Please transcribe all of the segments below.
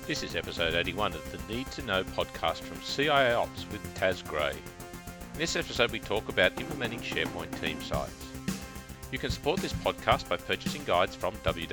This is episode 81 of the Need to Know podcast from CIA Ops with Taz Gray. In this episode we talk about implementing SharePoint team sites. You can support this podcast by purchasing guides from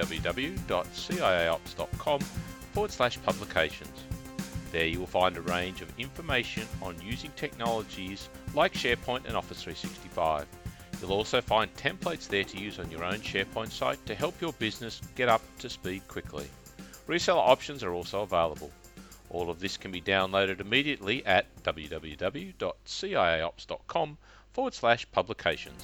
www.ciaops.com/publications. There you will find a range of information on using technologies like SharePoint and Office 365. You'll also find templates there to use on your own SharePoint site to help your business get up to speed quickly. Reseller options are also available. All of this can be downloaded immediately at www.ciaops.com/publications.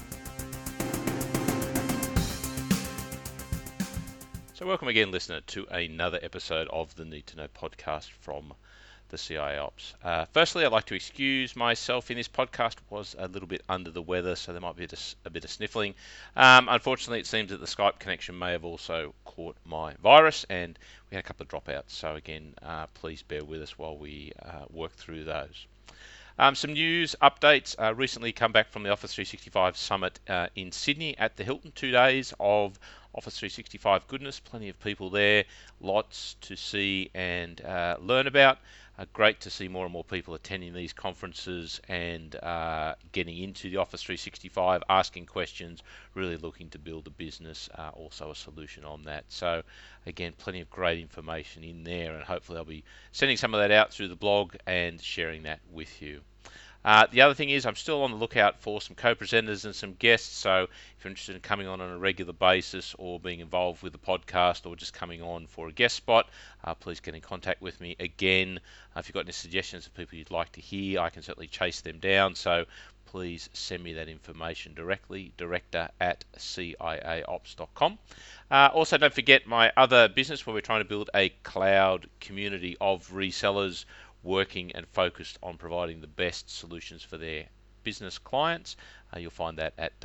So welcome again, listener, to another episode of the Need to Know podcast from the CIA Ops. Firstly, I'd like to excuse myself in this podcast. Was a little bit under the weather, so there might be a bit of sniffling. Unfortunately, it seems that the Skype connection may have also caught my virus, and we had a couple of dropouts. So again, please bear with us while we work through those. Some news updates. Recently come back from the Office 365 Summit in Sydney at the Hilton. 2 days of Office 365 goodness. Plenty of people there. Lots to see and learn about. Great to see more and more people attending these conferences and getting into the Office 365, asking questions, really looking to build a business, also a solution on that. So again, plenty of great information in there, and hopefully I'll be sending some of that out through the blog and sharing that with you. The other thing is I'm still on the lookout for some co-presenters and some guests, so if you're interested in coming on a regular basis or being involved with the podcast or just coming on for a guest spot, please get in contact with me again. If you've got any suggestions of people you'd like to hear, I can certainly chase them down, so please send me that information directly, director@ciaops.com. Also, don't forget my other business where we're trying to build a cloud community of resellers working and focused on providing the best solutions for their business clients. You'll find that at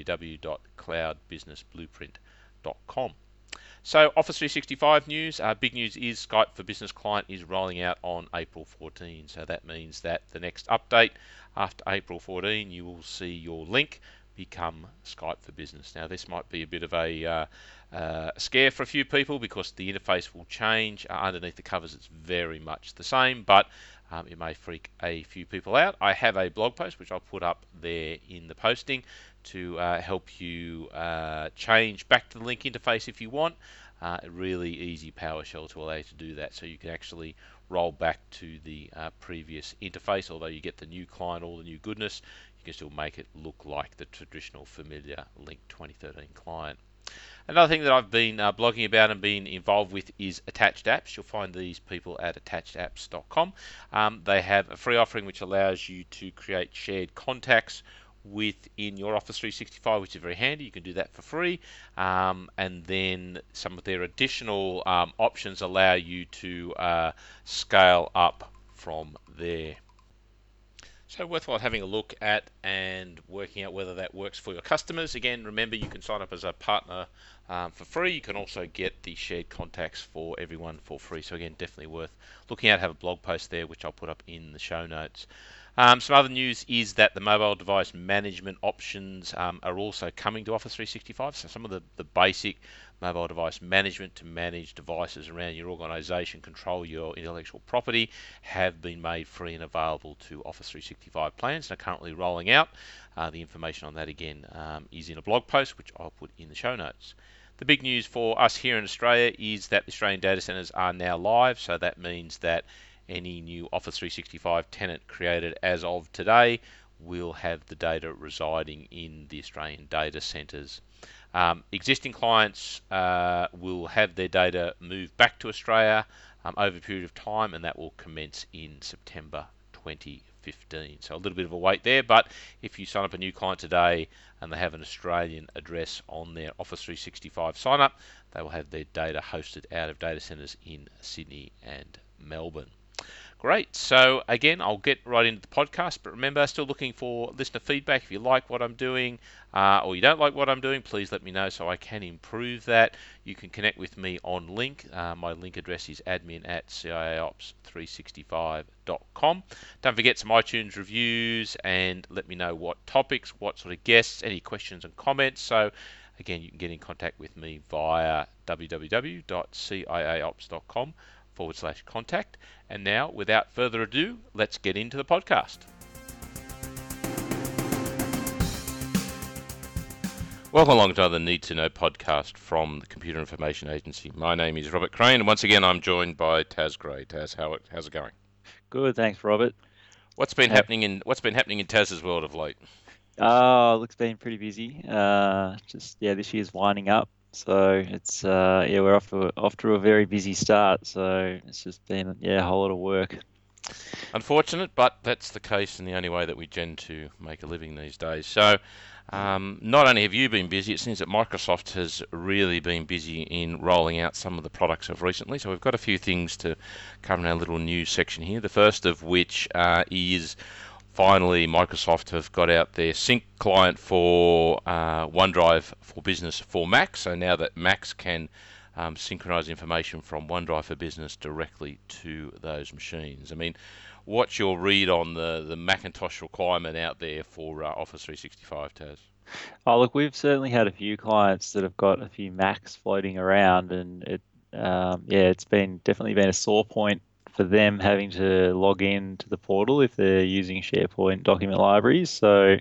www.cloudbusinessblueprint.com. So Office 365 news. Big news is Skype for Business Client is rolling out on April 14. So that means that the next update after April 14, you will see your link become Skype for Business. Now this might be a bit of a scare for a few people because the interface will change. Underneath the covers it's very much the same, but it may freak a few people out. I have a blog post which I'll put up there in the posting to help you change back to the link interface if you want. A really easy PowerShell to allow you to do that, so you can actually roll back to the previous interface. Although you get the new client, all the new goodness, you can still make it look like the traditional familiar Link 2013 client. Another thing that I've been blogging about and been involved with is Attached Apps. You'll find these people at attachedapps.com. They have a free offering which allows you to create shared contacts within your Office 365, which is very handy. You can do that for free, and then some of their additional options allow you to scale up from there. So worthwhile having a look at and working out whether that works for your customers. Again, remember you can sign up as a partner for free. You can also get the shared contacts for everyone for free. So again, definitely worth looking at. Have a blog post there which I'll put up in the show notes. Some other news is that the mobile device management options are also coming to Office 365. So some of the basic mobile device management to manage devices around your organization, control your intellectual property, have been made free and available to Office 365 plans and are currently rolling out. The information on that again is in a blog post which I'll put in the show notes. The big news for us here in Australia is that the Australian data centers are now live, so that means that any new Office 365 tenant created as of today will have the data residing in the Australian data centers. Existing clients will have their data moved back to Australia over a period of time, and that will commence in September 2015. So a little bit of a wait there, but if you sign up a new client today and they have an Australian address on their Office 365 sign up, they will have their data hosted out of data centers in Sydney and Melbourne. Great. So again, I'll get right into the podcast, but remember, still looking for listener feedback. If you like what I'm doing or you don't like what I'm doing, please let me know so I can improve that. You can connect with me on Link. My link address is admin@ciaops365.com. Don't forget some iTunes reviews and let me know what topics, what sort of guests, any questions and comments. So again, you can get in contact with me via www.ciaops.com www.outlook.com/contact. And now, without further ado, let's get into the podcast. Welcome along to another Need to Know podcast from the Computer Information Agency. My name is Robert Crane, and once again I'm joined by Taz Gray. Taz, how's it going? Good, thanks, Robert. What's been happening in Taz's world of late? It's been pretty busy. This year's winding up, so it's we're off to a very busy start. So it's just been a whole lot of work. Unfortunate, but that's the case and the only way that we tend to make a living these days. So not only have you been busy, it seems that Microsoft has really been busy in rolling out some of the products of recently. So we've got a few things to cover in our little news section here. The first of which is finally Microsoft have got out their Sync client for OneDrive for Business for Mac. So now that Macs can synchronize information from OneDrive for Business directly to those machines. I mean, what's your read on the Macintosh requirement out there for Office 365, Taz? Oh, look, we've certainly had a few clients that have got a few Macs floating around, and it's definitely been a sore point for them having to log in to the portal if they're using SharePoint document libraries. So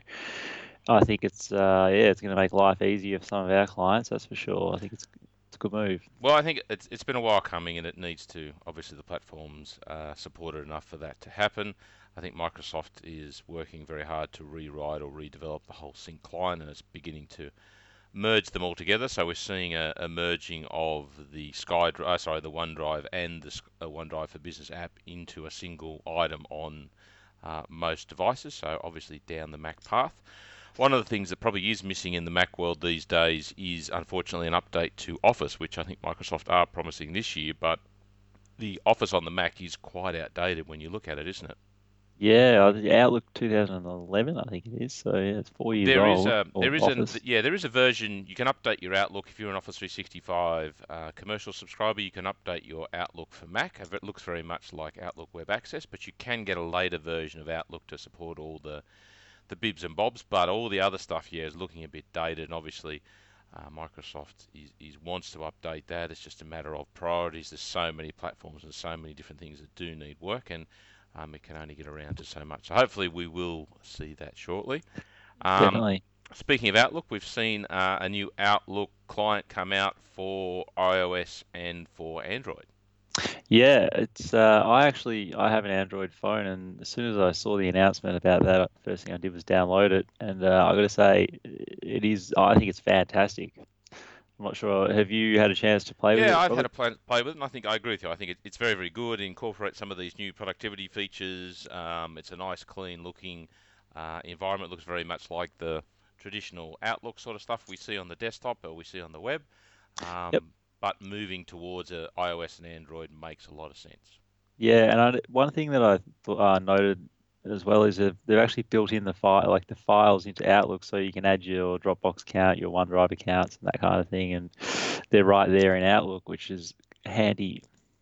I think it's going to make life easier for some of our clients, that's for sure. I think it's a good move. Well, I think it's been a while coming, and it needs to. Obviously, the platforms support it enough for that to happen. I think Microsoft is working very hard to rewrite or redevelop the whole Sync client, and it's beginning to merge them all together. So we're seeing a merging of the the OneDrive and the OneDrive for Business app into a single item on most devices. So obviously down the Mac path. One of the things that probably is missing in the Mac world these days is, unfortunately, an update to Office, which I think Microsoft are promising this year, but the Office on the Mac is quite outdated when you look at it, isn't it? Yeah, Outlook 2011, I think it is. So it's 4 years old. There is a version. You can update your Outlook if you're an Office 365 commercial subscriber. You can update your Outlook for Mac. It looks very much like Outlook Web Access, but you can get a later version of Outlook to support all the bibs and bobs, but all the other stuff, is looking a bit dated, and obviously Microsoft wants to update that. It's just a matter of priorities. There's so many platforms and so many different things that do need work, and it can only get around to so much. So hopefully we will see that shortly. Definitely. Speaking of Outlook, we've seen a new Outlook client come out for iOS and for Android. Yeah, it's I have an Android phone, and as soon as I saw the announcement about that, first thing I did was download it, and I got to say, I think it's fantastic. I'm not sure. Have you had a chance to play with it? Yeah, I've had a play with it, and I think I agree with you. I think it's very, very good. It incorporates some of these new productivity features. It's a nice, clean-looking environment. It looks very much like the traditional Outlook sort of stuff we see on the desktop or we see on the web. Yep. But moving towards iOS and Android makes a lot of sense. Yeah, and one thing that I noted as well is that they've actually built in the files into Outlook, so you can add your Dropbox account, your OneDrive accounts, and that kind of thing, and they're right there in Outlook, which is handy.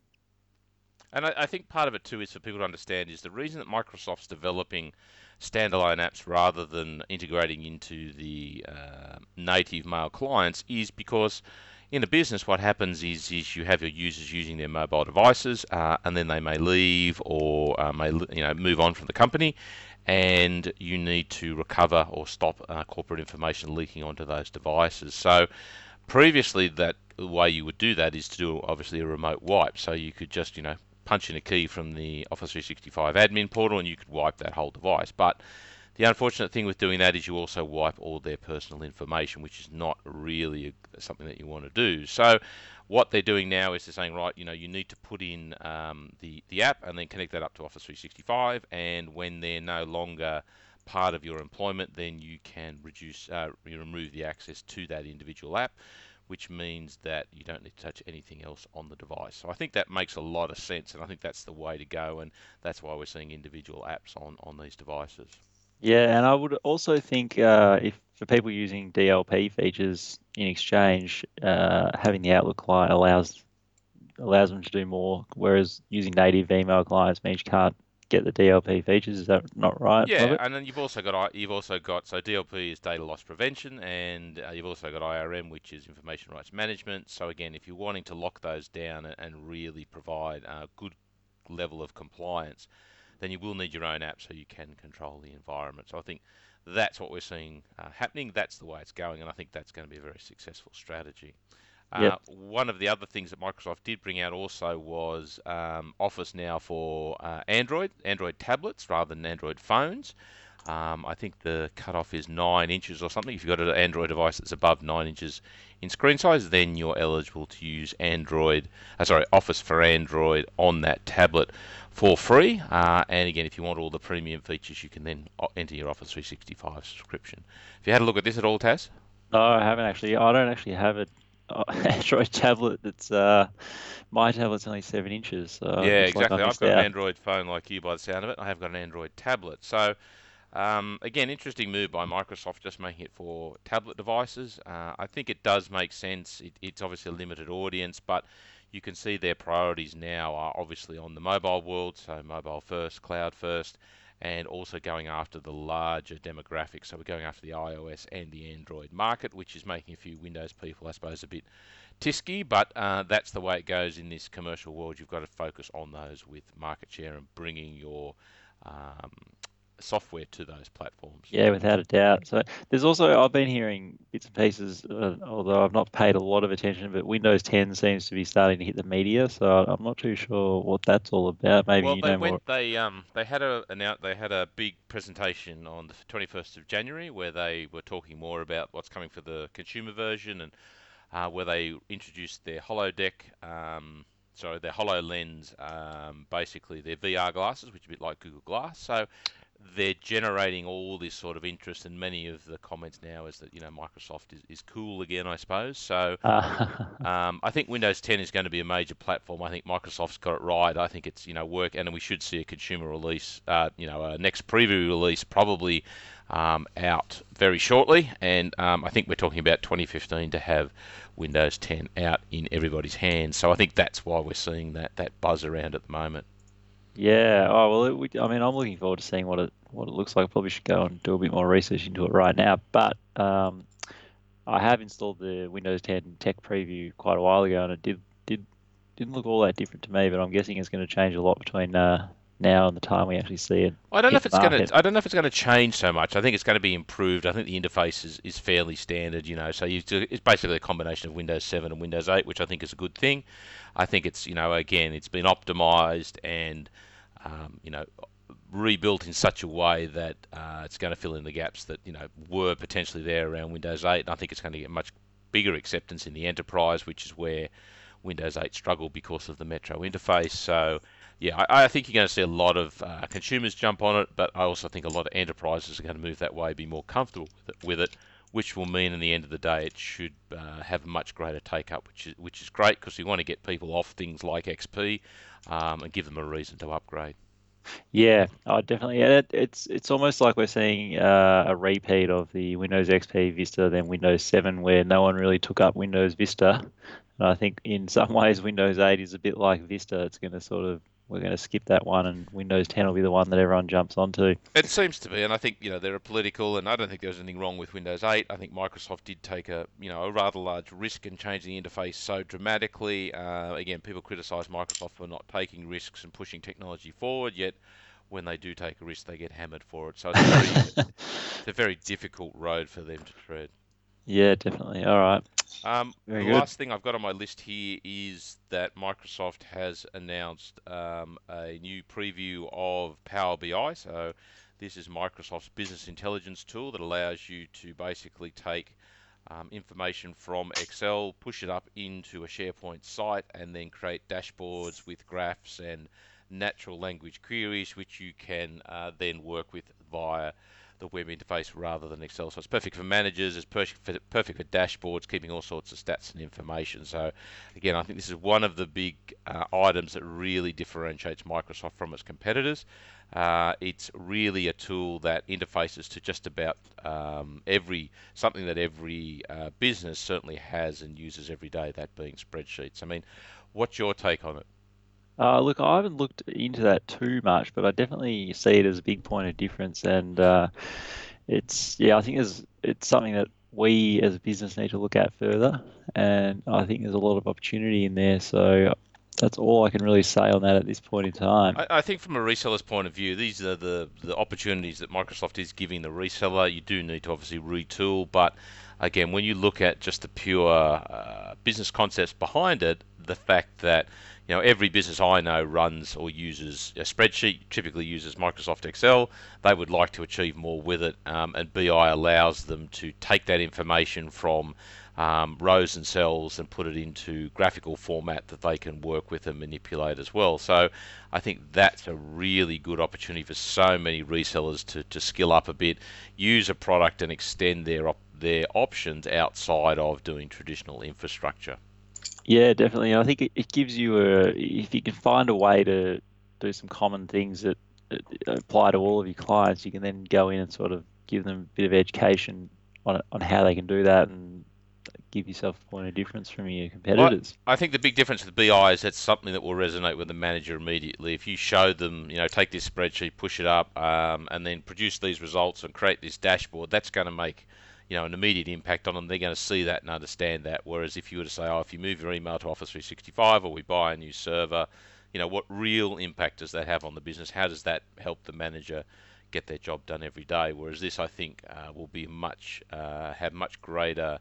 And I think part of it too is for people to understand is the reason that Microsoft's developing standalone apps rather than integrating into the native mail clients is because in a business, what happens is you have your users using their mobile devices, and then they may leave or may move on from the company, and you need to recover or stop corporate information leaking onto those devices. So previously, the way you would do that is to do obviously a remote wipe. So you could just punch in a key from the Office 365 admin portal, and you could wipe that whole device. But the unfortunate thing with doing that is you also wipe all their personal information, which is not really something that you want to do. So what they're doing now is they're saying, right, you need to put in the app and then connect that up to Office 365, and when they're no longer part of your employment, then you can remove the access to that individual app, which means that you don't need to touch anything else on the device. So I think that makes a lot of sense, and I think that's the way to go, and that's why we're seeing individual apps on these devices. Yeah, and I would also think if for people using DLP features in Exchange, having the Outlook client allows them to do more, whereas using native email clients means you can't get the DLP features. Is that not right of Yeah, it? and then you've also got so DLP is data loss prevention, and you've also got IRM, which is information rights management. So again, if you're wanting to lock those down and really provide a good level of compliance, then you will need your own app so you can control the environment. So I think that's what we're seeing happening. That's the way it's going, and I think that's going to be a very successful strategy. Yep. One of the other things that Microsoft did bring out also was Office now for Android tablets rather than Android phones. I think the cutoff is 9 inches or something. If you've got an Android device that's above 9 inches in screen size, then you're eligible to use Office for Android on that tablet for free. And again, if you want all the premium features, you can then enter your Office 365 subscription. Have you had a look at this at all, Taz? No, I haven't actually. I don't actually have an Android tablet. That's my tablet's only 7 inches, so it Yeah, looks like I exactly. I've missed got an out. Android phone like you by the sound of it. I have got an Android tablet. So, again, interesting move by Microsoft just making it for tablet devices. I think it does make sense. It's obviously a limited audience, but you can see their priorities now are obviously on the mobile world, so mobile first, cloud first, and also going after the larger demographics. So we're going after the iOS and the Android market, which is making a few Windows people, I suppose, a bit tisky, but that's the way it goes in this commercial world. You've got to focus on those with market share and bringing your um, software to those platforms. Yeah, without a doubt. So there's also I've been hearing bits and pieces, although I've not paid a lot of attention, but Windows 10 seems to be starting to hit the media, so I'm not too sure what that's all about. Maybe Well, you know more. they had a big presentation on the 21st of January where they were talking more about what's coming for the consumer version and where they introduced their their HoloLens, basically their VR glasses, which are a bit like Google Glass. So they're generating all this sort of interest, and many of the comments now is that Microsoft is cool again, I suppose. So Uh, I think Windows 10 is going to be a major platform. I think Microsoft's got it right. I think it's work, and we should see a consumer release, a next preview release probably out very shortly. And I think we're talking about 2015 to have Windows 10 out in everybody's hands. So I think that's why we're seeing that buzz around at the moment. yeah. Oh well, I mean, I'm looking forward to seeing what it looks like. I probably should go and do a bit more research into it right now, but I have installed the Windows 10 Tech Preview quite a while ago, and it didn't look all that different to me. But I'm guessing it's going to change a lot between now and the time we actually see it I don't know hit if the it's going market. to. I don't know if it's going to change so much. I think it's going to be improved. I think the interface is fairly standard. So it's basically a combination of Windows 7 and Windows 8, which I think is a good thing. I think it's again it's been optimized and rebuilt in such a way that it's going to fill in the gaps that were potentially there around Windows 8. And I think it's going to get much bigger acceptance in the enterprise, which is where Windows 8 struggled because of the Metro interface. So, yeah, I think you're going to see a lot of consumers jump on it, but I also think a lot of enterprises are going to move that way, be more comfortable with it, which will mean in the end of the day it should have a much greater take up, which is great because we want to get people off things like XP and give them a reason to upgrade. Yeah, oh, definitely. Yeah, it's almost like we're seeing a repeat of the Windows XP Vista, then Windows 7, where no one really took up Windows Vista. And I think in some ways Windows 8 is a bit like Vista. It's going to we're going to skip that one, and Windows 10 will be the one that everyone jumps onto. It seems to be, and I think they're political, and I don't think there's anything wrong with Windows 8. I think Microsoft did take a rather large risk in changing the interface so dramatically. Again, people criticise Microsoft for not taking risks and pushing technology forward, yet when they do take a risk, they get hammered for it. So it's a very difficult road for them to tread. Yeah, definitely. All right. The Very good. last thing I've got on my list here is that Microsoft has announced a new preview of Power BI. So this is Microsoft's business intelligence tool that allows you to basically take information from Excel, push it up into a SharePoint site, and then create dashboards with graphs and natural language queries, which you can then work with via the web interface rather than Excel. So it's perfect for managers, it's perfect for dashboards, keeping all sorts of stats and information. So again, I think this is one of the big items that really differentiates Microsoft from its competitors. It's really a tool that interfaces to just about something that every business certainly has and uses every day, that being spreadsheets. I mean, what's your take on it? Look, I haven't looked into that too much, but I definitely see it as a big point of difference, and I think it's something that we as a business need to look at further, and I think there's a lot of opportunity in there. So that's all I can really say on that at this point in time. I think from a reseller's point of view, these are the opportunities that Microsoft is giving the reseller. You do need to obviously retool, but again, when you look at just the pure business concepts behind it, the fact that every business I know runs or uses a spreadsheet, typically uses Microsoft Excel. They would like to achieve more with it, and BI allows them to take that information from rows and cells and put it into graphical format that they can work with and manipulate as well. So I think that's a really good opportunity for so many resellers to skill up a bit, use a product and extend their options outside of doing traditional infrastructure. Yeah, definitely. I think it gives you if you can find a way to do some common things that apply to all of your clients, you can then go in and sort of give them a bit of education on how they can do that and give yourself a point of difference from your Well, competitors. I think the big difference with BI is that's something that will resonate with the manager immediately. If you show them, take this spreadsheet, push it up, and then produce these results and create this dashboard, that's going to make, an immediate impact on them. They're going to see that and understand that. Whereas if you were to say, oh, if you move your email to Office 365 or we buy a new server, what real impact does that have on the business? How does that help the manager get their job done every day? Whereas this, I think, will be have much greater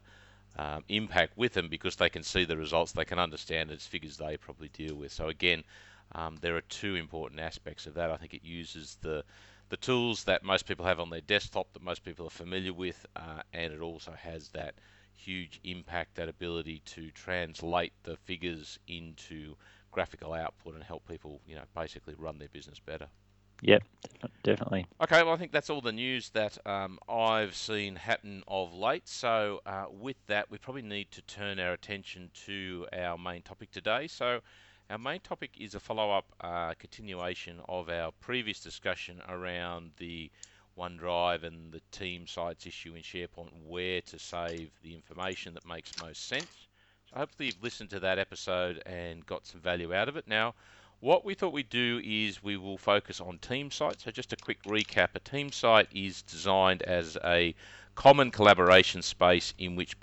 impact with them because they can see the results, they can understand it's figures they probably deal with. So again, there are two important aspects of that. I think it uses the tools that most people have on their desktop that most people are familiar with, and it also has that huge impact, that ability to translate the figures into graphical output and help people, basically run their business better. Yep, definitely. Okay, well, I think that's all the news that I've seen happen of late. So, with that, we probably need to turn our attention to our main topic today. So, our main topic is a follow up continuation of our previous discussion around the OneDrive and the team sites issue in SharePoint, where to save the information that makes most sense. So, hopefully, you've listened to that episode and got some value out of it. Now, what we thought we'd do is we will focus on team sites. So just a quick recap, a team site is designed as a common collaboration space in which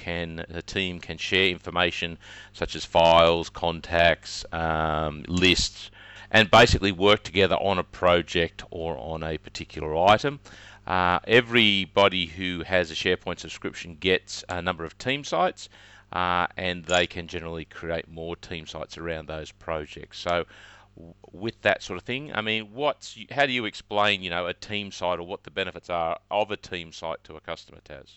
a team can share information such as files, contacts, lists, and basically work together on a project or on a particular item. Everybody who has a SharePoint subscription gets a number of team sites, and they can generally create more team sites around those projects. So, with that sort of thing, I mean, how do you explain, a team site or what the benefits are of a team site to a customer, Taz?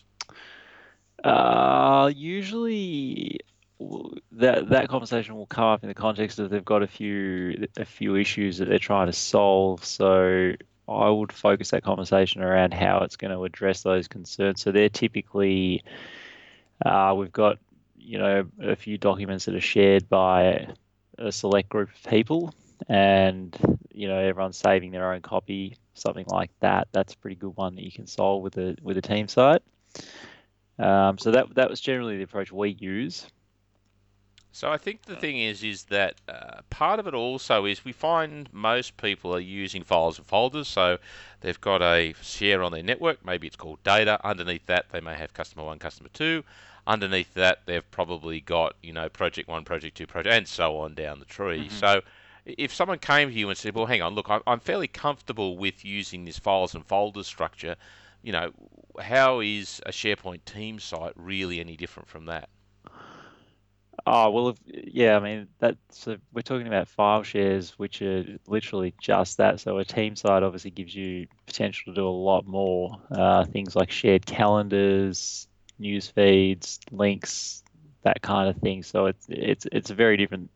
Usually that conversation will come up in the context of they've got a few issues that they're trying to solve. So I would focus that conversation around how it's going to address those concerns. So they're typically we've got a few documents that are shared by a select group of people, and everyone's saving their own copy, something like that. That's a pretty good one that you can solve with a team site. So that was generally the approach we use. So I think the thing is that part of it also is we find most people are using files and folders. So they've got a share on their network. Maybe it's called data. Underneath that, they may have customer one, customer two. Underneath that, they've probably got project one, project two, project, and so on down the tree. Hmm. So if someone came to you and said, "Well, hang on, look, I'm fairly comfortable with using this files and folders structure," you know, how is a SharePoint team site really any different from that? Oh, well, yeah, I mean, we're talking about file shares, which are literally just that. So a team site obviously gives you potential to do a lot more, things like shared calendars, news feeds, links, that kind of thing. So it's a very different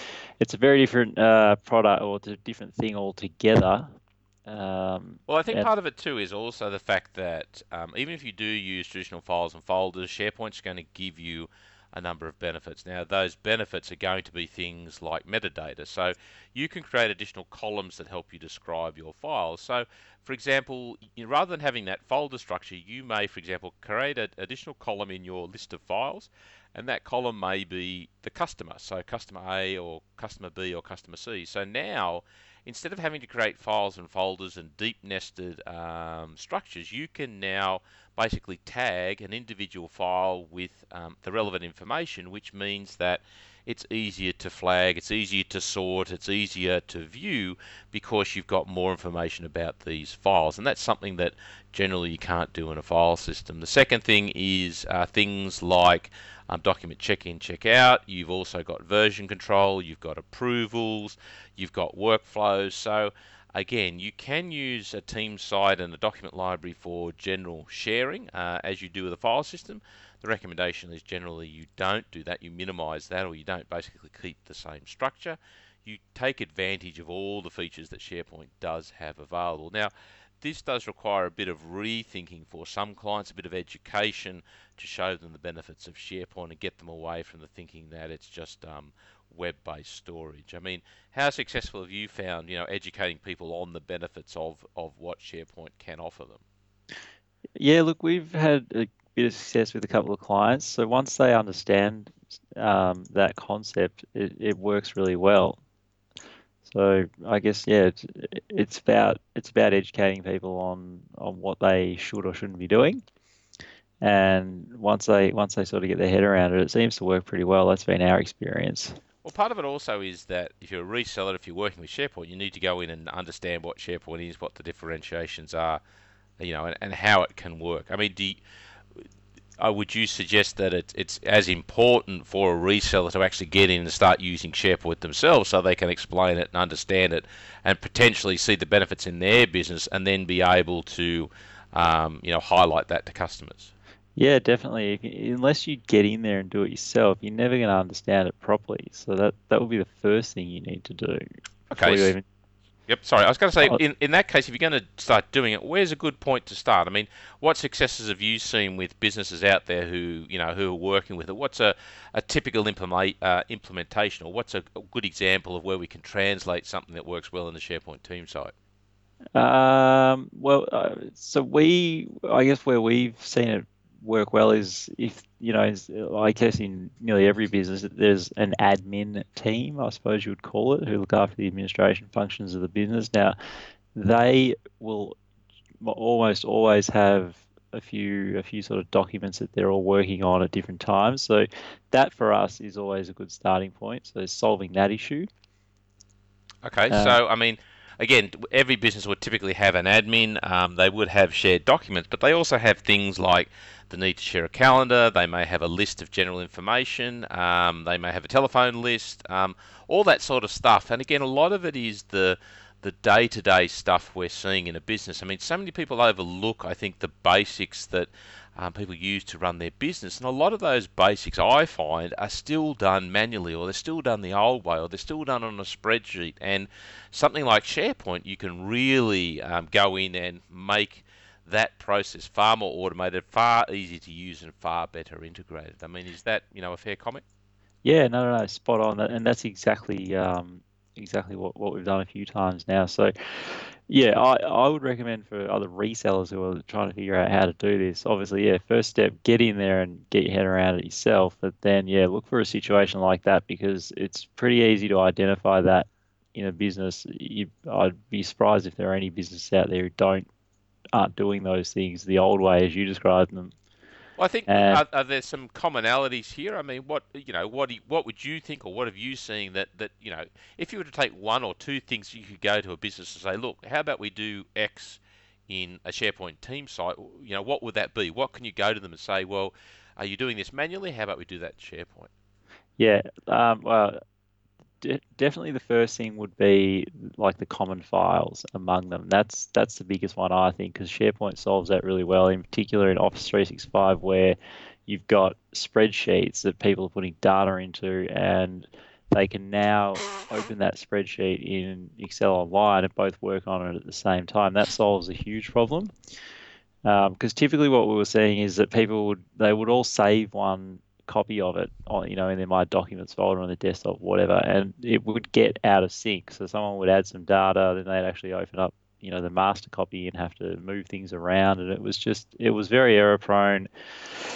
product, or it's a different thing altogether. Well, I think And part of it too is also the fact that even if you do use traditional files and folders, SharePoint's going to give you a number of benefits. Now, those benefits are going to be things like metadata. So you can create additional columns that help you describe your files. So, for example, rather than having that folder structure, you may, for example, create an additional column in your list of files, and that column may be the customer, so customer A or customer B or customer C. So now, instead of having to create files and folders and deep nested structures, you can now basically tag an individual file with the relevant information, which means that it's easier to flag, it's easier to sort, it's easier to view because you've got more information about these files. And that's something that generally you can't do in a file system. The second thing is things like document check-in, check-out. You've also got version control, you've got approvals, you've got workflows. So again, you can use a team site and a document library for general sharing as you do with a file system. The recommendation is generally you don't do that, you minimize that, or you don't basically keep the same structure. You take advantage of all the features that SharePoint does have available. Now, this does require a bit of rethinking for some clients, a bit of education to show them the benefits of SharePoint and get them away from the thinking that it's just web-based storage. I mean, how successful have you found, educating people on the benefits of what SharePoint can offer them? Yeah, look, we've had a bit of success with a couple of clients. So once they understand that concept, it works really well. So I guess it's about educating people on what they should or shouldn't be doing. And once they sort of get their head around it, it seems to work pretty well. That's been our experience. Well, part of it also is that if you're a reseller, if you're working with SharePoint, you need to go in and understand what SharePoint is, what the differentiations are, and how it can work. I mean, would you suggest that it's as important for a reseller to actually get in and start using SharePoint themselves so they can explain it and understand it and potentially see the benefits in their business and then be able to, highlight that to customers? Yeah, definitely. Unless you get in there and do it yourself, you're never going to understand it properly. So that would be the first thing you need to do before you Okay. even. Yep, sorry. I was going to say, Oh, in that case, if you're going to start doing it, where's a good point to start? I mean, what successes have you seen with businesses out there who are working with it? What's a typical implementation, or what's a good example of where we can translate something that works well in the SharePoint team site? so I guess where we've seen it work well is if, I guess in nearly every business, there's an admin team, I suppose you would call it, who look after the administration functions of the business. Now, they will almost always have a few sort of documents that they're all working on at different times. So that for us is always a good starting point. So solving that issue. Okay, Uh, so I mean, again, every business would typically have an admin. They would have shared documents, but they also have things like the need to share a calendar. They may have a list of general information. They may have a telephone list. All that sort of stuff. And again, a lot of it is the day-to-day stuff we're seeing in a business. I mean, so many people overlook, I think, the basics that people use to run their business, and a lot of those basics I find are still done manually, or they're still done the old way, or they're still done on a spreadsheet. And something like SharePoint, you can really go in and make that process far more automated, far easier to use, and far better integrated. I mean, is that a fair comment? yeah, no, spot on. And that's exactly what we've done a few times now. So yeah, I would recommend for other resellers who are trying to figure out how to do this. Obviously, yeah, first step, get in there and get your head around it yourself. But then, yeah, look for a situation like that because it's pretty easy to identify that in a business. I'd be surprised if there are any businesses out there who aren't doing those things the old way as you described them. Well, I think And are there some commonalities here? I mean, what would you think, or what have you seen that if you were to take one or two things, you could go to a business and say, look, how about we do X in a SharePoint team site? What would that be? What can you go to them and say, well, are you doing this manually? How about we do that in SharePoint? yeah, well, definitely the first thing would be like the common files among them. That's the biggest one I think because SharePoint solves that really well, in particular in Office 365 where you've got spreadsheets that people are putting data into and they can now open that spreadsheet in Excel Online and both work on it at the same time. That solves a huge problem because typically what we were seeing is that they would all save one copy of it on, in their My Documents folder on the desktop, whatever, and it would get out of sync. So someone would add some data, then they'd actually open up, the master copy and have to move things around, and it was very error prone.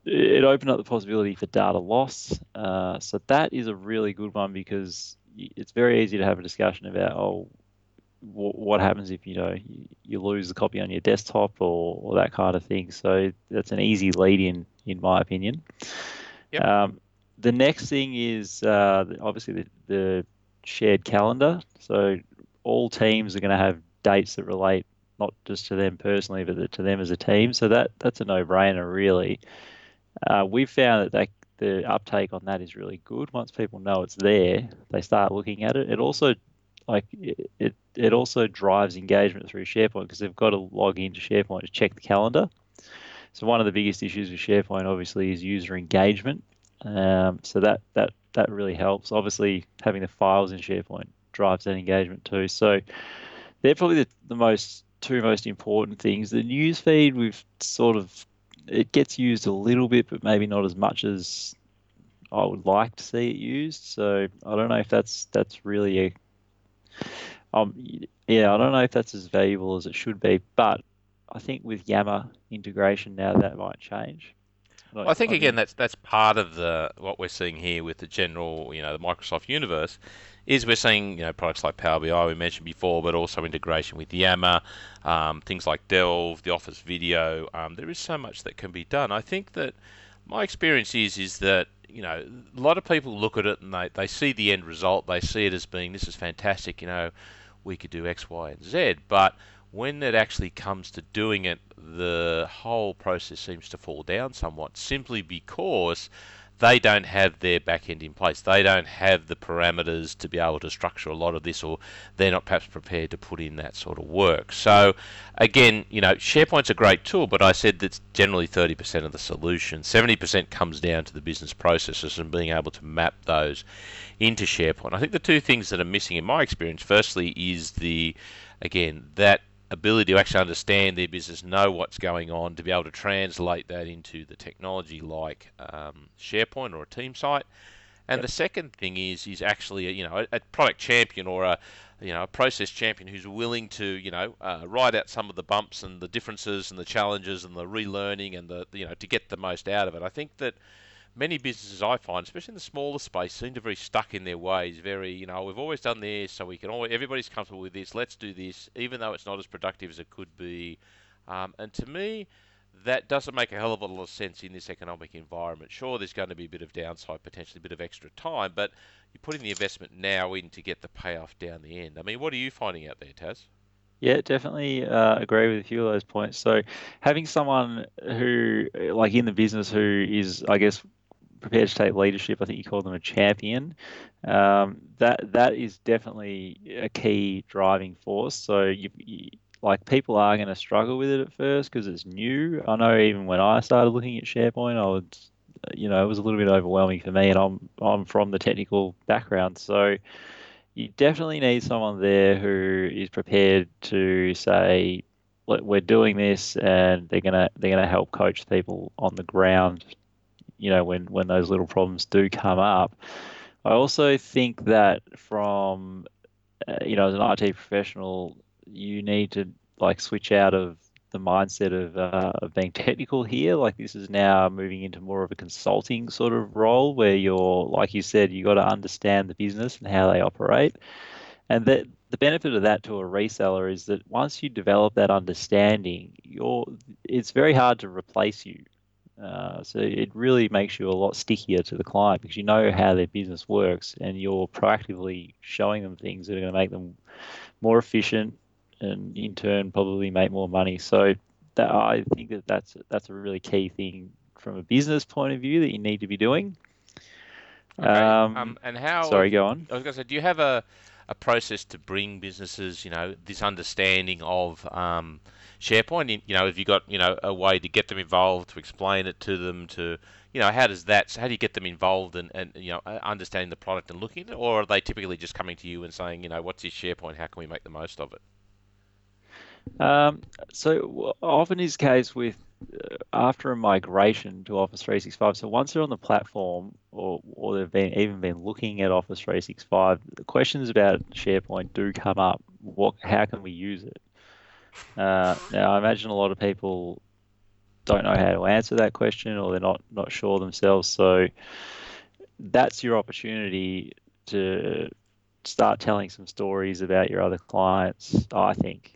it opened up the possibility for data loss. So that is a really good one because it's very easy to have a discussion about, what happens if you lose the copy on your desktop or that kind of thing. So that's an easy lead in my opinion. Yep. The next thing is obviously the shared calendar. So all teams are going to have dates that relate not just to them personally, but to them as a team. So that's a no-brainer, really. We've found that the uptake on that is really good. Once people know it's there, they start looking at it. It also it also drives engagement through SharePoint because they've got to log into SharePoint to check the calendar. So one of the biggest issues with SharePoint obviously is user engagement. So that really helps. Obviously, having the files in SharePoint drives that engagement too. So they're probably the two most important things. The news feed, it gets used a little bit, but maybe not as much as I would like to see it used. So I don't know if that's really I don't know if that's as valuable as it should be. But I think with Yammer integration now, that might change. Well, I think I again think that's part of what we're seeing here with the general, the Microsoft universe, is we're seeing products like Power BI we mentioned before, but also integration with Yammer, things like Delve, the Office Video. There is so much that can be done. I think that my experience is that a lot of people look at it and they see the end result. They see it as being, this is fantastic. We could do X, Y, and Z, but when it actually comes to doing it, the whole process seems to fall down somewhat simply because they don't have their back end in place. They don't have the parameters to be able to structure a lot of this, or they're not perhaps prepared to put in that sort of work. So, again, SharePoint's a great tool, but I said that's generally 30% of the solution. 70% comes down to the business processes and being able to map those into SharePoint. I think the two things that are missing in my experience, firstly, is that ability to actually understand their business, know what's going on, to be able to translate that into the technology like SharePoint or a team site. And yep. the second thing is actually a product champion or a process champion who's willing to ride out some of the bumps and the differences and the challenges and the relearning and the to get the most out of it. I think that many businesses I find, especially in the smaller space, seem to be very stuck in their ways. Very, we've always done this, so we can always, everybody's comfortable with this. Let's do this, even though it's not as productive as it could be. And to me, that doesn't make a hell of a lot of sense in this economic environment. Sure, there's going to be a bit of downside, potentially a bit of extra time, but you're putting the investment now in to get the payoff down the end. I mean, what are you finding out there, Taz? Yeah, definitely agree with a few of those points. So having someone who, like in the business, who is, I guess, prepared to take leadership, I think you call them a champion. That is definitely a key driving force. So like people are going to struggle with it at first because it's new. I know even when I started looking at SharePoint, I would, it was a little bit overwhelming for me, and I'm from the technical background, so you definitely need someone there who is prepared to say, we're doing this, and they're gonna help coach people on the ground. When those little problems do come up. I also think that from as an IT professional, you need to like switch out of the mindset of being technical here. Like this is now moving into more of a consulting sort of role where you're, like you said, you got to understand the business and how they operate. And that the benefit of that to a reseller is that once you develop that understanding, it's very hard to replace you. So it really makes you a lot stickier to the client because you know how their business works and you're proactively showing them things that are going to make them more efficient and in turn probably make more money. So I think that's a really key thing from a business point of view that you need to be doing. Okay. And how Sorry, go on. I was going to say, do you have a process to bring businesses, this understanding of SharePoint? Have you got, a way to get them involved, to explain it to them, how do you get them involved and understanding the product and looking at it, or are they typically just coming to you and saying, what's this SharePoint? How can we make the most of it? Um, so often is the case with after a migration to Office 365. So once they're on the platform or they've been looking at Office 365, the questions about SharePoint do come up. How can we use it? Now I imagine a lot of people don't know how to answer that question, or they're not sure themselves. So that's your opportunity to start telling some stories about your other clients. I think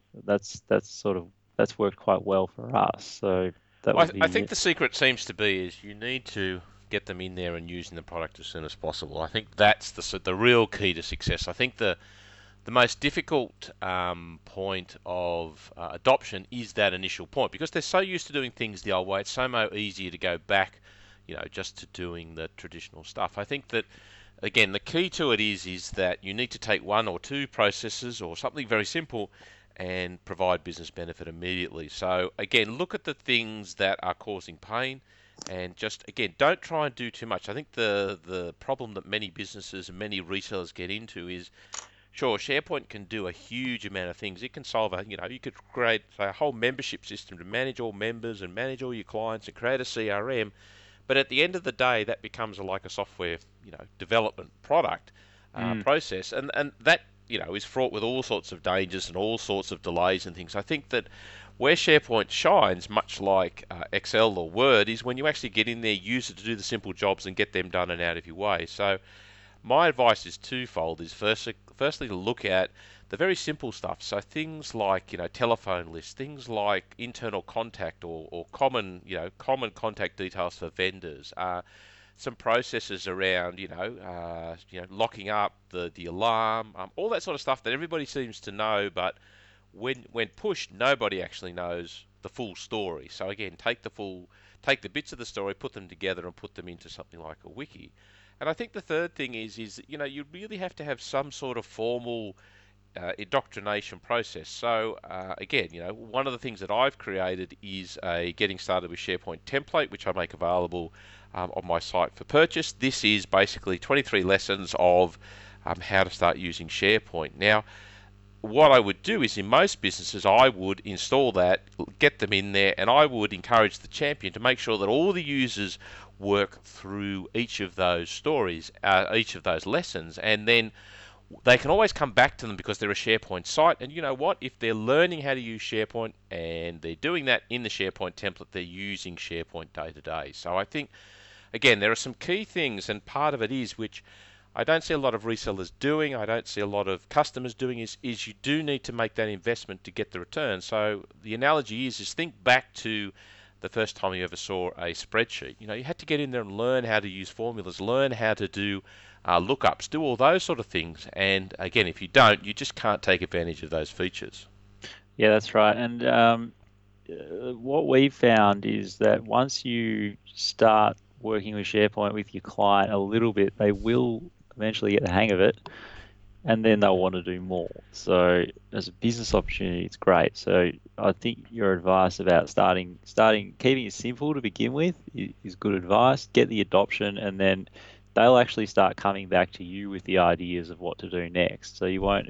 that's worked quite well for us. So that Well, would I be think it. the secret seems to be is you need to get them in there and using the product as soon as possible. I think that's the real key to success. I think the most difficult point of adoption is that initial point because they're so used to doing things the old way. It's so much easier to go back, just to doing the traditional stuff. I think that again the key to it is that you need to take one or two processes or something very simple and provide business benefit immediately. So again, look at the things that are causing pain and just again don't try and do too much. I think the problem that many businesses and many resellers get into is sure, SharePoint can do a huge amount of things. It can solve you could create say, a whole membership system to manage all members and manage all your clients and create a CRM. But at the end of the day, that becomes like a software, development product Mm, process, and that is fraught with all sorts of dangers and all sorts of delays and things. I think that where SharePoint shines, much like Excel or Word, is when you actually get in there, use it to do the simple jobs and get them done and out of your way. So my advice is twofold: is firstly to look at the very simple stuff. So things like telephone lists, things like internal contact or common contact details for vendors. Some processes around locking up the alarm, all that sort of stuff that everybody seems to know, but when pushed, nobody actually knows the full story. So again, take the bits of the story, put them together, and put them into something like a wiki. And I think the third thing is you really have to have some sort of formal indoctrination process. So again, one of the things that I've created is a getting started with SharePoint template, which I make available on my site for purchase. This is basically 23 lessons of how to start using SharePoint. Now, what I would do is in most businesses, I would install that, get them in there, and I would encourage the champion to make sure that all the users work through each of those stories, each of those lessons, and then they can always come back to them because they're a SharePoint site. And you know what? If they're learning how to use SharePoint and they're doing that in the SharePoint template, they're using SharePoint day to day. So I think, again, there are some key things, and part of it is which I don't see a lot of resellers doing, I don't see a lot of customers doing, is you do need to make that investment to get the return. So the analogy is think back to the first time you ever saw a spreadsheet. You had to get in there and learn how to use formulas, learn how to do lookups, do all those sort of things. And again, if you don't, you just can't take advantage of those features. yeah, that's right. And what we've found is that once you start working with SharePoint with your client a little bit, they will eventually get the hang of it, and then they'll want to do more. So as a business opportunity, it's great. So I think your advice about keeping it simple to begin with is good advice. Get the adoption, and then they'll actually start coming back to you with the ideas of what to do next. So you won't.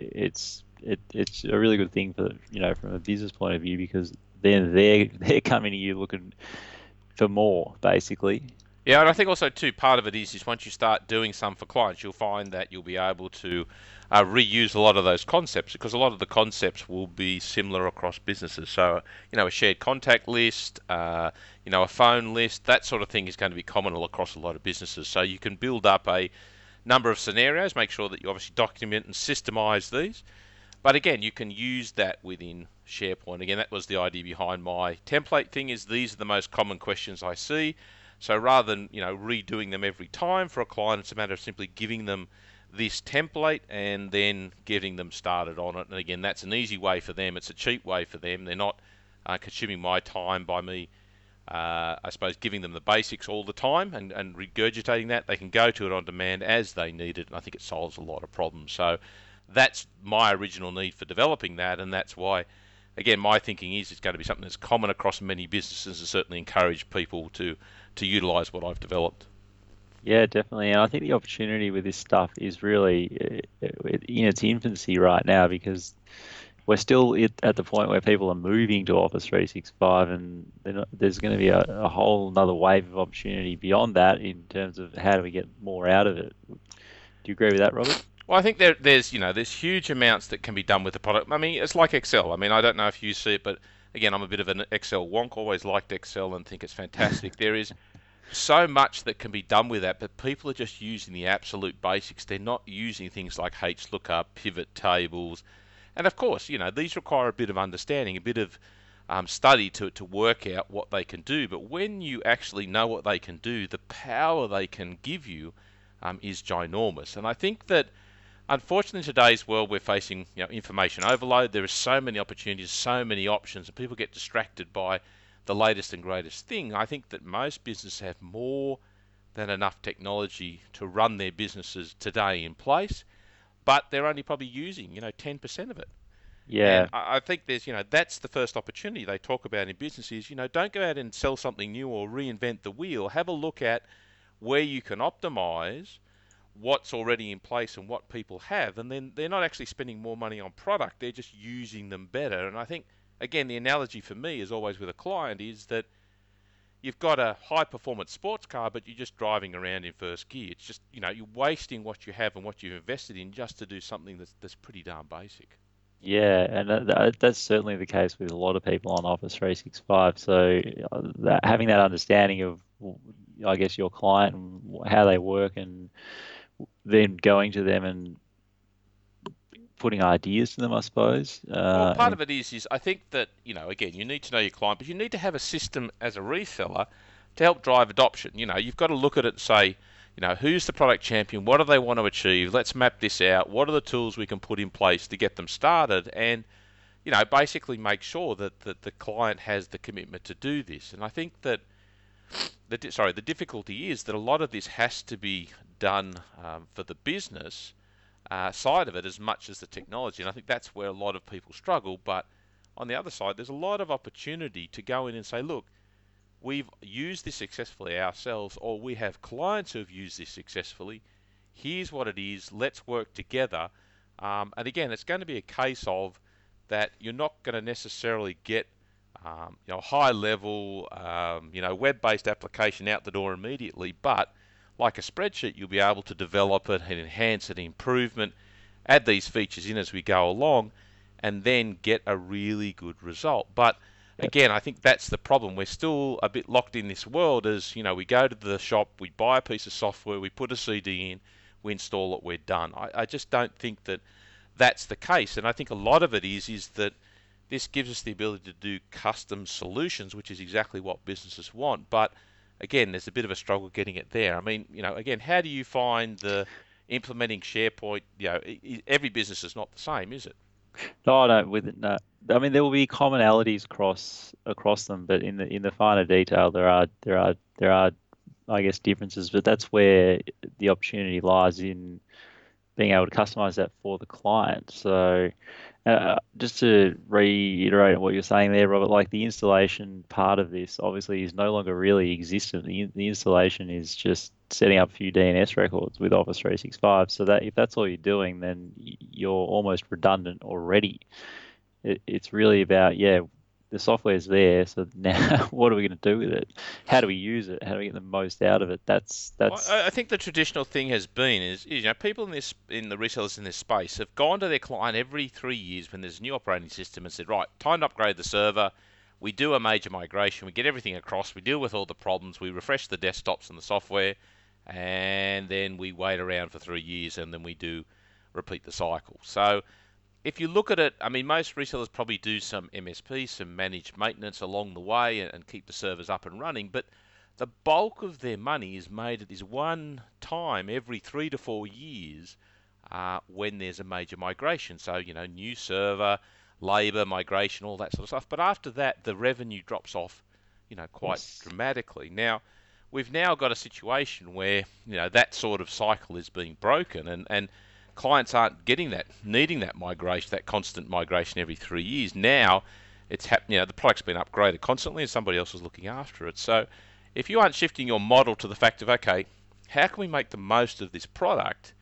It's a really good thing for from a business point of view, because then they're coming to you looking for more, basically. Yeah, and I think also too part of it is once you start doing some for clients, you'll find that you'll be able to reuse a lot of those concepts because a lot of the concepts will be similar across businesses. So a shared contact list, a phone list, that sort of thing is going to be common across a lot of businesses. So you can build up a number of scenarios, make sure that you obviously document and systemize these. But again, you can use that within SharePoint. Again, that was the idea behind my template thing is these are the most common questions I see. So rather than redoing them every time for a client, it's a matter of simply giving them this template and then getting them started on it. And again, that's an easy way for them. It's a cheap way for them. They're not consuming my time by me, I suppose, giving them the basics all the time and regurgitating that. They can go to it on demand as they need it, and I think it solves a lot of problems. So that's my original need for developing that, and that's why, again, my thinking is it's going to be something that's common across many businesses and certainly encourage people to utilise what I've developed. Yeah, definitely. And I think the opportunity with this stuff is really in its infancy right now, because we're still at the point where people are moving to Office 365, and there's going to be a whole another wave of opportunity beyond that in terms of how do we get more out of it. Do you agree with that, Robert? Well, I think there's huge amounts that can be done with the product. I mean, it's like Excel. I mean, I don't know if you see it, but again, I'm a bit of an Excel wonk, always liked Excel and think it's fantastic. There is so much that can be done with that, but people are just using the absolute basics. They're not using things like HLOOKUP, pivot tables, and of course, these require a bit of understanding, a bit of study to work out what they can do. But when you actually know what they can do, the power they can give you is ginormous. And I think that unfortunately, in today's world, we're facing information overload. There are so many opportunities, so many options, and people get distracted by the latest and greatest thing. I think that most businesses have more than enough technology to run their businesses today in place, but they're only probably using 10% of it. And Yeah, I think that's the first opportunity they talk about in business is, don't go out and sell something new or reinvent the wheel. Have a look at where you can optimize what's already in place and what people have, and then they're not actually spending more money on product, they're just using them better. And I think, again, the analogy for me is always with a client is that you've got a high performance sports car, but you're just driving around in first gear. It's just, you're wasting what you have and what you've invested in just to do something that's pretty darn basic. yeah, and that's certainly the case with a lot of people on Office 365. So having that understanding of, I guess, your client and how they work, and then going to them and putting ideas to them, I suppose. Well, part of it is I think that, again, you need to know your client, but you need to have a system as a reseller to help drive adoption. You've got to look at it and say, who's the product champion? What do they want to achieve? Let's map this out. What are the tools we can put in place to get them started? And, basically make sure that the client has the commitment to do this. And I think that the difficulty is that a lot of this has to be done for the business side of it as much as the technology. And I think that's where a lot of people struggle. But on the other side, there's a lot of opportunity to go in and say, look, we've used this successfully ourselves, or we have clients who have used this successfully. Here's what it is. Let's work together. And again, it's going to be a case of that you're not going to necessarily get high level, web-based application out the door immediately, but like a spreadsheet, you'll be able to develop it and enhance it, improvement, add these features in as we go along, and then get a really good result. But again, I think that's the problem. We're still a bit locked in this world as, we go to the shop, we buy a piece of software, we put a CD in, we install it, we're done. I just don't think that that's the case. And I think a lot of it is that this gives us the ability to do custom solutions, which is exactly what businesses want. But again, there's a bit of a struggle getting it there. I mean, again, how do you find the implementing SharePoint? Every business is not the same, is it? No, no, with it, no. I mean, there will be commonalities across them, but in the finer detail, there are, I guess, differences. But that's where the opportunity lies in being able to customize that for the client. So, just to reiterate what you're saying there, Robert, like the installation part of this obviously is no longer really existent. The installation is just setting up a few DNS records with Office 365. So that if that's all you're doing, then you're almost redundant already. It's really about, yeah, the software's there. So now what are we going to do with it? How do we use it? How do we get the most out of it? Well, I think the traditional thing has been is people in the resellers in this space have gone to their client every 3 years when there's a new operating system and said, right, time to upgrade the server. We do a major migration, we get everything across, we deal with all the problems, we refresh the desktops and the software, and then we wait around for 3 years and then we do repeat the cycle. So if you look at it, I mean, most resellers probably do some MSP, some managed maintenance along the way and keep the servers up and running, but the bulk of their money is made at this one time every 3 to 4 years when there's a major migration. So, new server, labor, migration, all that sort of stuff. But after that, the revenue drops off, quite Yes. dramatically. Now, we've now got a situation where, that sort of cycle is being broken and clients aren't getting that, needing that migration, that constant migration every 3 years. Now it's happening, the product's been upgraded constantly and somebody else is looking after it. So if you aren't shifting your model to the fact of, okay, how can we make the most of this product,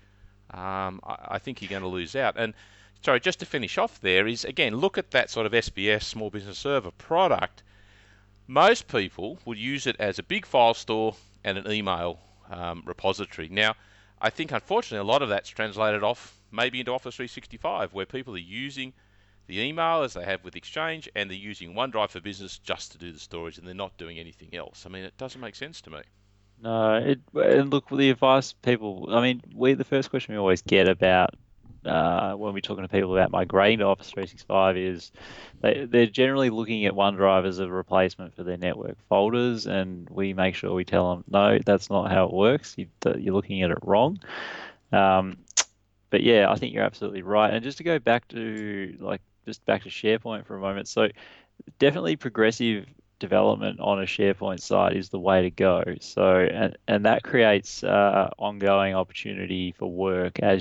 I think you're going to lose out. And sorry, just to finish off there is, again, look at that sort of SBS, small business server product. Most people would use it as a big file store and an email repository. Now, I think unfortunately a lot of that's translated off maybe into Office 365 where people are using the email as they have with Exchange, and they're using OneDrive for Business just to do the storage, and they're not doing anything else. I mean, it doesn't make sense to me. No, and look, the advice people, I mean, the first question we always get about when we're talking to people about migrating to Office 365 is they're generally looking at OneDrive as a replacement for their network folders, and we make sure we tell them, no, that's not how it works. You're looking at it wrong. Um, but yeah, I think you're absolutely right. And just to go back to just back to SharePoint for a moment. So definitely progressive development on a SharePoint site is the way to go. So and that creates ongoing opportunity for work as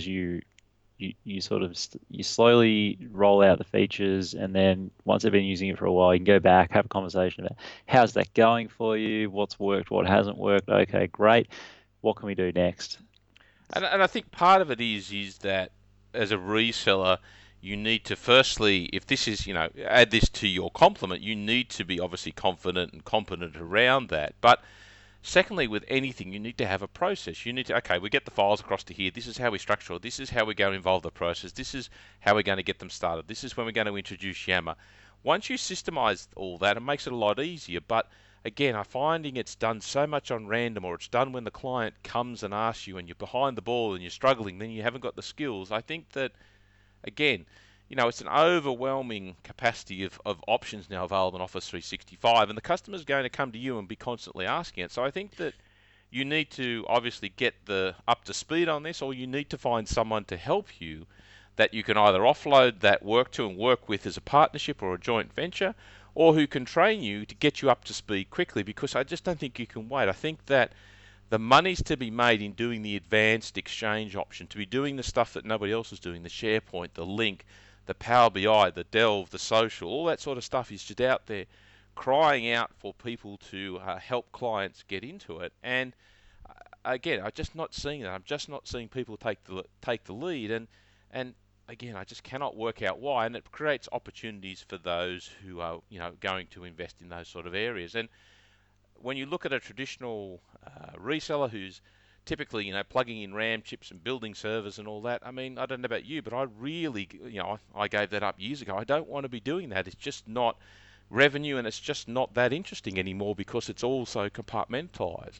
you sort of you slowly roll out the features, and then once they've been using it for a while, you can go back, have a conversation about how's that going for you, what's worked, what hasn't worked. Okay, great. What can we do next? And I think part of it is that as a reseller, you need to firstly, if this is, add this to your complement, you need to be obviously confident and competent around that. But secondly, with anything, you need to have a process. You need to, okay, we get the files across to here. This is how we structure it. This is how we're going to involve the process. This is how we're going to get them started. This is when we're going to introduce Yammer. Once you systemize all that, it makes it a lot easier. But again, I'm finding it's done so much on random, or it's done when the client comes and asks you and you're behind the ball and you're struggling, then you haven't got the skills. I think that, again, it's an overwhelming capacity of options now available in Office 365, and the customer's going to come to you and be constantly asking it. So I think that you need to obviously get the up to speed on this, or you need to find someone to help you that you can either offload that work to and work with as a partnership or a joint venture, or who can train you to get you up to speed quickly, because I just don't think you can wait. I think that the money's to be made in doing the advanced Exchange option, to be doing the stuff that nobody else is doing, the SharePoint, the Lync, the Power BI, the Delve, the social, all that sort of stuff is just out there crying out for people to help clients get into it. And again, I'm just not seeing that. I'm just not seeing people take the lead. And again, I just cannot work out why. And it creates opportunities for those who are going to invest in those sort of areas. And when you look at a traditional reseller who's typically, plugging in RAM chips and building servers and all that, I mean, I don't know about you, but I really, I gave that up years ago. I don't want to be doing that. It's just not revenue, and it's just not that interesting anymore because it's all so compartmentalized.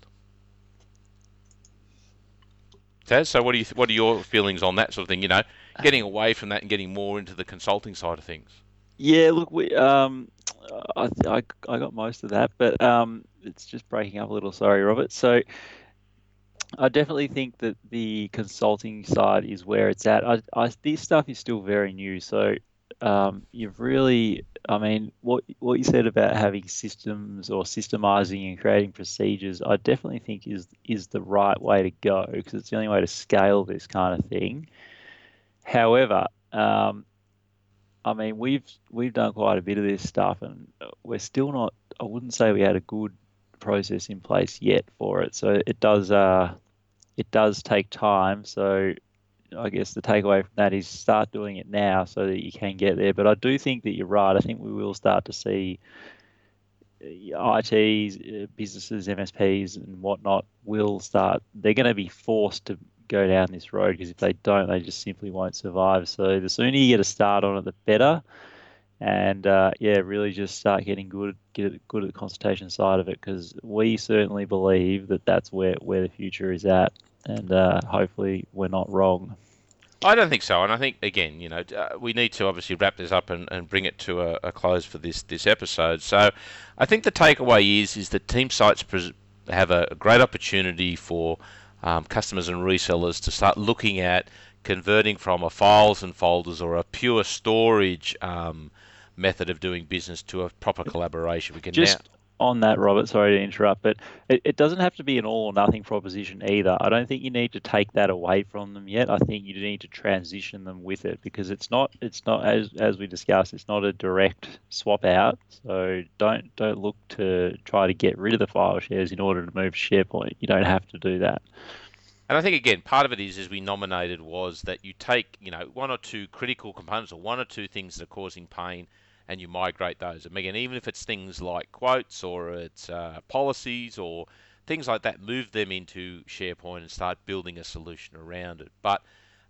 Taz, so what are your feelings on that sort of thing? Getting away from that and getting more into the consulting side of things. Yeah, look, I got most of that, but it's just breaking up a little. Sorry, Robert. So I definitely think that the consulting side is where it's at. This stuff is still very new, so you've really, I mean, what you said about having systems or systemizing and creating procedures, I definitely think is the right way to go, because it's the only way to scale this kind of thing. However, I mean, we've done quite a bit of this stuff, and we're still not. I wouldn't say we had a good process in place yet for it. So it does take time. So I guess the takeaway from that is start doing it now so that you can get there. But I do think that you're right. I think we will start to see ITs, businesses, MSPs, and whatnot will start. They're going to be forced to go down this road, because if they don't, they just simply won't survive. So the sooner you get a start on it, the better. And really just start getting get good at the consultation side of it, because we certainly believe that that's where the future is at, and hopefully we're not wrong. I don't think so, and I think again, we need to obviously wrap this up and bring it to a close for this episode. So, I think the takeaway is that team sites have a great opportunity for customers and resellers to start looking at converting from a files and folders or a pure storage method of doing business to a proper collaboration. We can Just on that, Robert, sorry to interrupt, but it doesn't have to be an all or nothing proposition either. I don't think you need to take that away from them yet. I think you need to transition them with it, because it's not as we discussed, it's not a direct swap out. So don't look to try to get rid of the file shares in order to move to SharePoint. You don't have to do that. And I think, again, part of it is, as we nominated, was that you take, one or two critical components or one or two things that are causing pain, and you migrate those. And again, even if it's things like quotes or it's policies or things like that, move them into SharePoint and start building a solution around it. But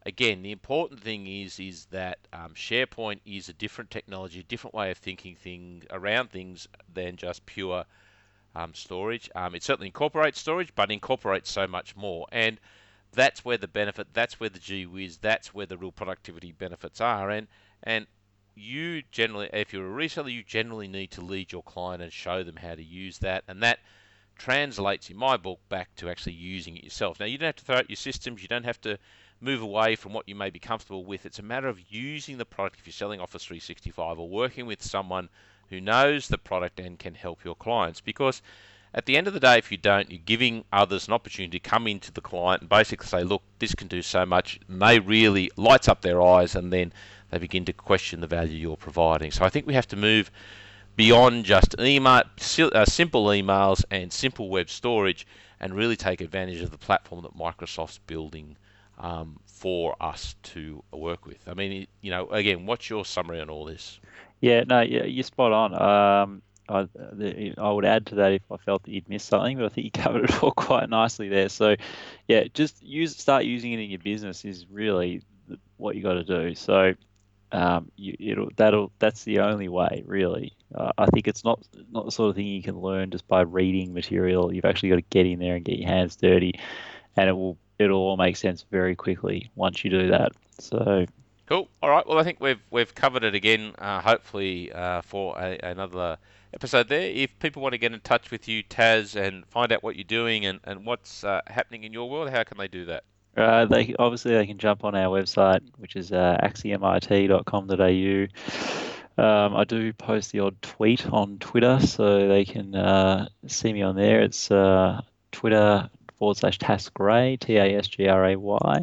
again, the important thing is that SharePoint is a different technology, a different way of thinking around things than just pure storage. It certainly incorporates storage, but incorporates so much more. And that's where the benefit, that's where the gee whiz, that's where the real productivity benefits are. And you generally, if you're a reseller, you generally need to lead your client and show them how to use that. And that translates, in my book, back to actually using it yourself. Now, you don't have to throw out your systems. You don't have to move away from what you may be comfortable with. It's a matter of using the product if you're selling Office 365 or working with someone who knows the product and can help your clients. Because at the end of the day, if you don't, you're giving others an opportunity to come into the client and basically say, look, this can do so much. And they really lights up their eyes, and then they begin to question the value you're providing. So I think we have to move beyond just email, simple emails and simple web storage, and really take advantage of the platform that Microsoft's building for us to work with. I mean, again, what's your summary on all this? Yeah, no, you're spot on. I would add to that if I felt that you'd missed something, but I think you covered it all quite nicely there. So, yeah, just start using it in your business is really what you got to do. So, that's the only way, really. I think it's not the sort of thing you can learn just by reading material. You've actually got to get in there and get your hands dirty, and it'll all make sense very quickly once you do that. So. Cool. All right. Well, I think we've covered it again. Hopefully for another episode there. If people want to get in touch with you, Taz, and find out what you're doing and what's happening in your world, how can they do that? They can jump on our website, which is axiomit.com.au. I do post the odd tweet on Twitter, so they can see me on there. It's Twitter/TasGray, TasGray.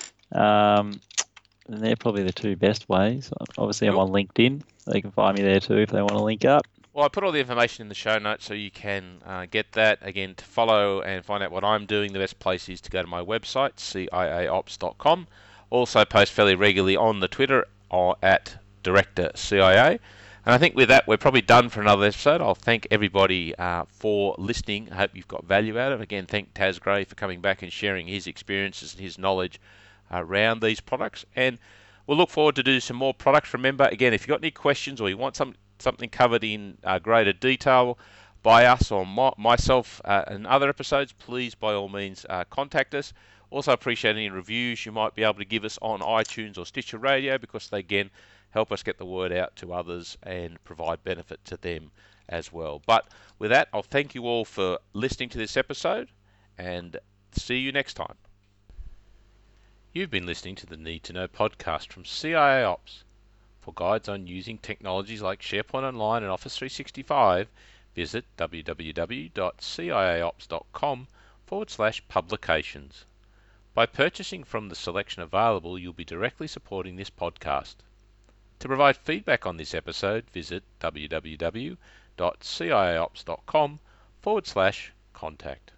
And they're probably the two best ways. Obviously, I'm on LinkedIn. They can find me there too if they want to link up. Well, I put all the information in the show notes so you can get that. Again, to follow and find out what I'm doing, the best place is to go to my website, ciaops.com. Also post fairly regularly on the Twitter at DirectorCIA. And I think with that, we're probably done for another episode. I'll thank everybody for listening. I hope you've got value out of it. Again, thank Taz Gray for coming back and sharing his experiences and his knowledge around these products, and we'll look forward to do some more products. Remember, again, if you've got any questions or you want something covered in greater detail by us or myself in other episodes, please by all means contact us. Also appreciate any reviews you might be able to give us on iTunes or Stitcher Radio, because they again help us get the word out to others and provide benefit to them as well. But with that, I'll thank you all for listening to this episode and see you next time. You've been listening to the Need to Know podcast from CIA Ops. For guides on using technologies like SharePoint Online and Office 365, visit www.ciaops.com/publications. By purchasing from the selection available, you'll be directly supporting this podcast. To provide feedback on this episode, visit www.ciaops.com/contact.